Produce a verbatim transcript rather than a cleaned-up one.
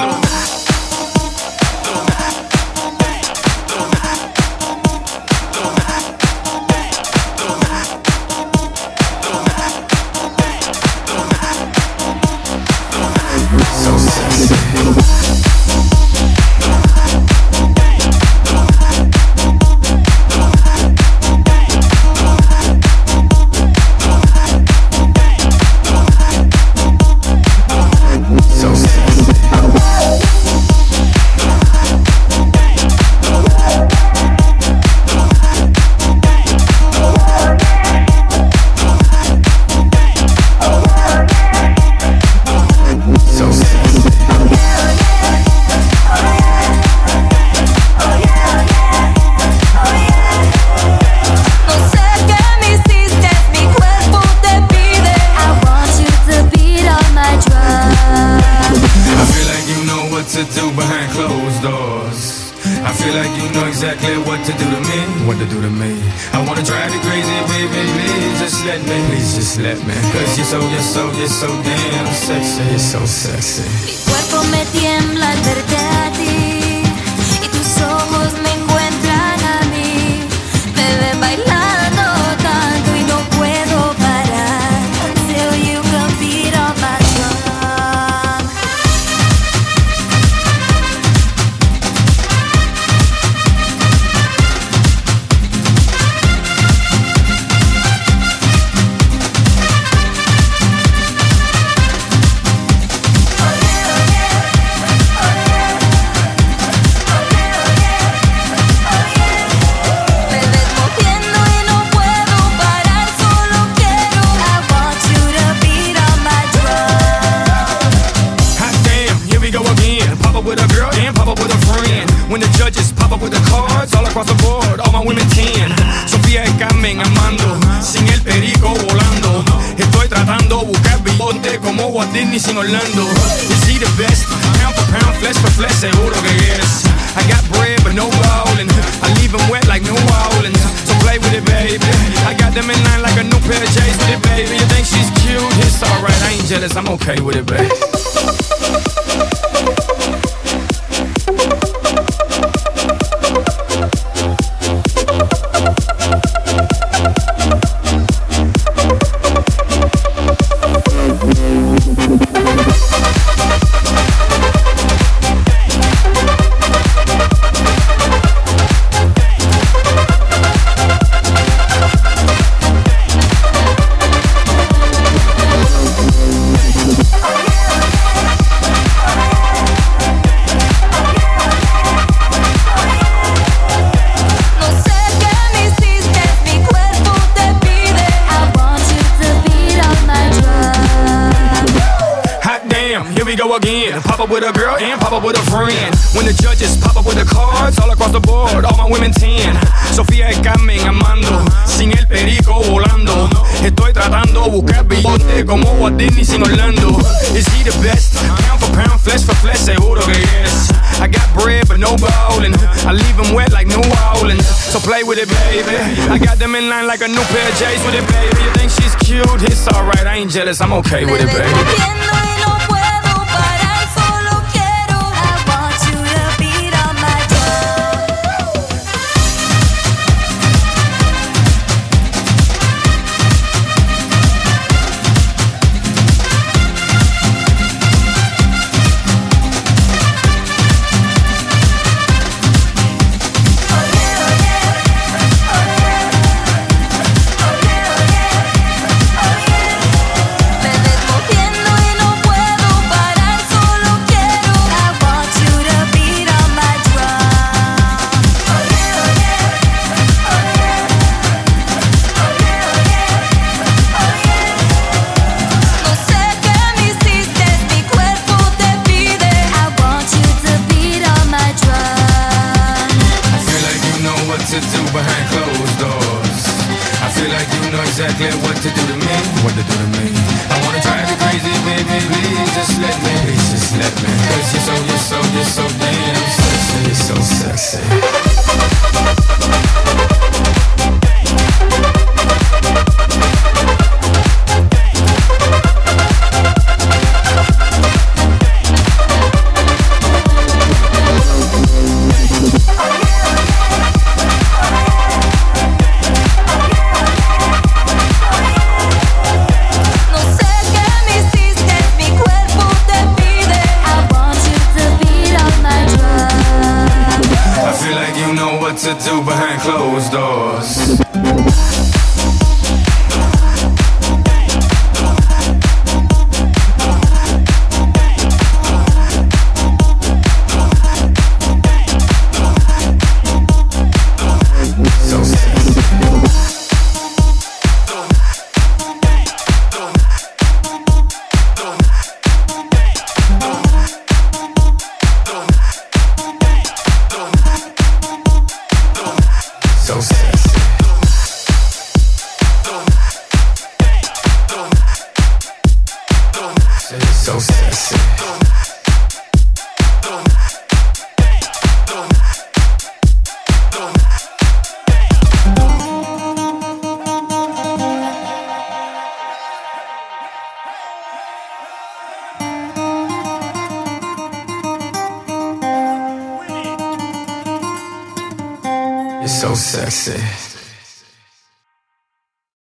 I'm okay with it, babe. With a girl and pop up with a friend. When the judges pop up with the cards all across the board, all my women ten. Sofía y Carmen amando, sin el perico volando. Estoy tratando buscar bigote como Walt Disney sin Orlando. Is he the best? Pound for pound, flesh for flesh, seguro que yes. I got bread but no ballin'. I leave them wet like New Orleans. So play with it, baby. I got them in line like a new pair of J's with it, baby. You think she's cute? It's alright, I ain't jealous, I'm okay with it, baby. exactly what to do to me, what to do to me. I wanna drive you crazy, baby, please just let me, please just let me. Cause you're so, you're so, you're so damn sexy, you're so sexy. closed doors. So sexy. You're so sexy.